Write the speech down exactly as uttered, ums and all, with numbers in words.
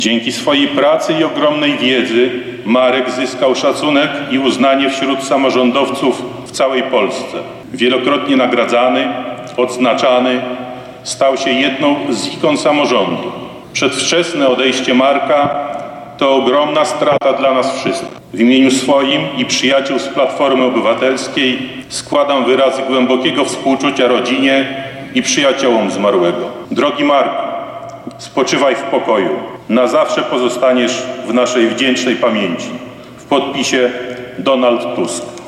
Dzięki swojej pracy i ogromnej wiedzy Marek zyskał szacunek i uznanie wśród samorządowców w całej Polsce. Wielokrotnie nagradzany, odznaczany, stał się jedną z ikon samorządu. Przedwczesne odejście Marka to ogromna strata dla nas wszystkich. W imieniu swoim i przyjaciół z Platformy Obywatelskiej składam wyrazy głębokiego współczucia rodzinie i przyjaciołom zmarłego. Drogi Marku, spoczywaj w pokoju. Na zawsze pozostaniesz w naszej wdzięcznej pamięci. W podpisie Donald Tusk.